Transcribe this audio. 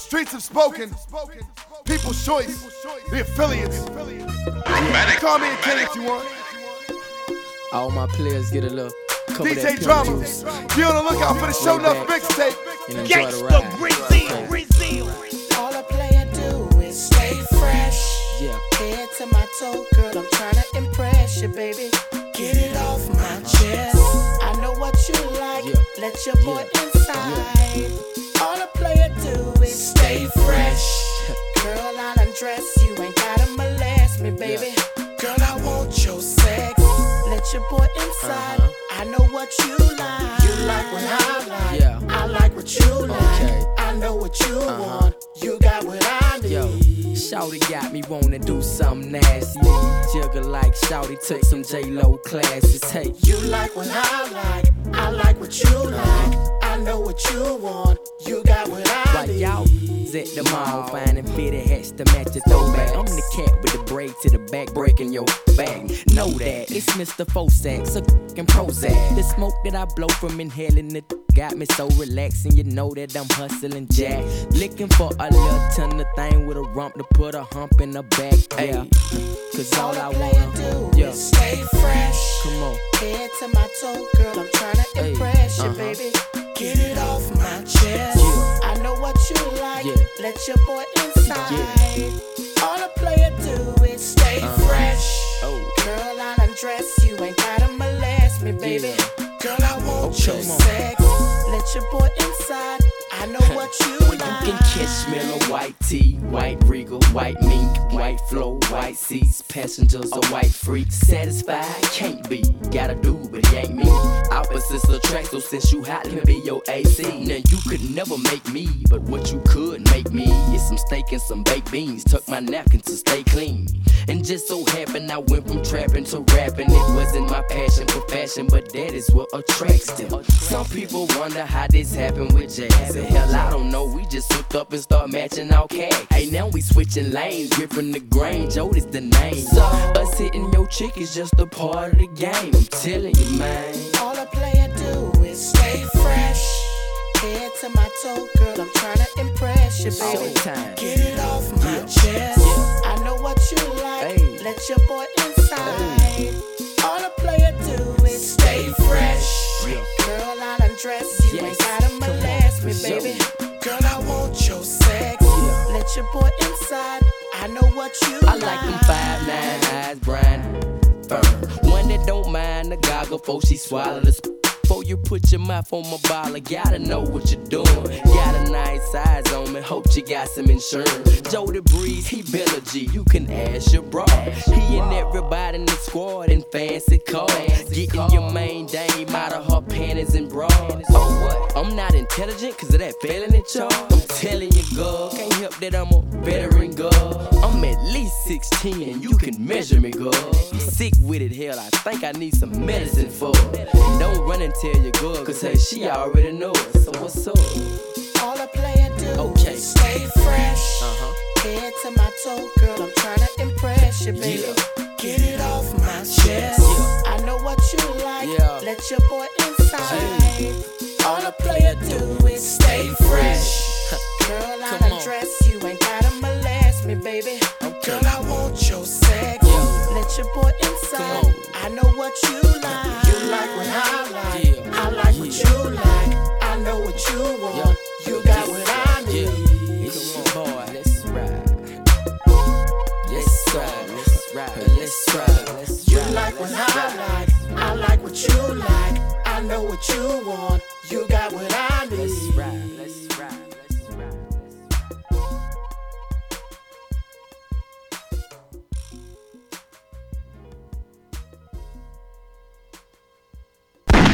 streets have spoken. People's choice. The affiliates. Call me a king if you want. All my players get a little DJ Drama. Be on the lookout for the Show Enough mixtape. Gangsta Brazil. All a player do is stay fresh. Yeah. Head to my toe, girl, I'm tryna impress you, baby. Get it off my chest. I know what you like. Yeah. Let your boy inside. All a player do is stay fresh. Girl, I'll undress you, ain't gotta molest me, baby. Girl, I want your sex. Let your boy inside. I know what you like. You like what I like. Yeah. I like what you like. Okay. I know what you want. You got what I need. Yo, Shawty got me wanna do something nasty. Jiggle like Shawty took some J-Lo classes. Hey, You like what I like what you like. I know what you want. You got what I while need. y'all at the mall finding fitted hats to match the throwback, I'm the cat with the braid to the back, breaking your back. Know that it's Mr. Fosack, so f***ing Prozac. The smoke that I blow from inhaling it got me so relaxing. You know that I'm hustling jack, looking for a little tender thing with a rump to put a hump in the back. Yeah, cause all I wanna do is stay fresh. Come on. Head to my toe, girl, I'm tryna impress you, baby. Get it off my chest. I know what you like. Let your boy inside. All a player do is stay fresh. Girl, I'll undress you, ain't gotta molest me, baby. Girl, I want your sex. Let your boy inside. I know what you like. You can catch me in a white tee, white regal, white mink, white flow, white seats, passengers are white freaks. Satisfied, can't be, gotta do, but it ain't me. Opposites attract, so since you hot, let me be your AC. Now you could never make me, but what you could make me is some steak and some baked beans. Tuck my napkin to stay clean. And just so happened I went from trapping to rapping. It wasn't my passion for fashion, but that is what attracts them. Some people wonder how this happened with Jazz. Hell, I don't know, we just hooked up and start matching our cash. Hey, now we switching lanes, gripping the grain, Joe is the name. Us hitting your chick is just a part of the game, I'm telling you, man. All a player do is stay fresh. Head to my toe, girl, I'm tryna impress you, baby. Showtime. Get it off my chest. I know what you like. Let your boy inside. All a player do is stay fresh. Girl, I'll undress you, ain't gotta molest me, baby. Girl, I want your sex. Let your boy inside. I know what you like. I like them 5'9" eyes, Brian firm. One that don't mind the goggle before she swallow the before you put your mouth on my bottle, gotta know what you're doing. Got a nice eyes on me, hope you got some insurance. Joe the Breeze, he been a G, you can ask your bro. He and everybody in the squad in fancy cars. Getting your main dame out of her panties and bras. Oh what? I'm not intelligent cause of that failing at y'all. I'm telling you, girl, can't help that I'm a veteran, girl. I'm at least 16 and you can measure me, girl. I'm sick with it, hell, I think I need some medicine for it. Don't run and tell your girl, cause hey, she already knows. So what's up? All a player do is stay fresh. Head to my toe, girl, I'm tryna impress you, baby. Get it off my chest. I know what you like. Let your boy inside. All a player do is stay fresh. Girl, I'll undress you, ain't gotta molest me, baby. Girl, I want your sex. Let your boy inside. I know what you like. You like what I like. I like what you like. I know what you want. You got what I need. It's your boy, let's ride. Let's ride, let's ride, let's ride, let's ride. You like what I like. I like what you like. I know what you want. You got what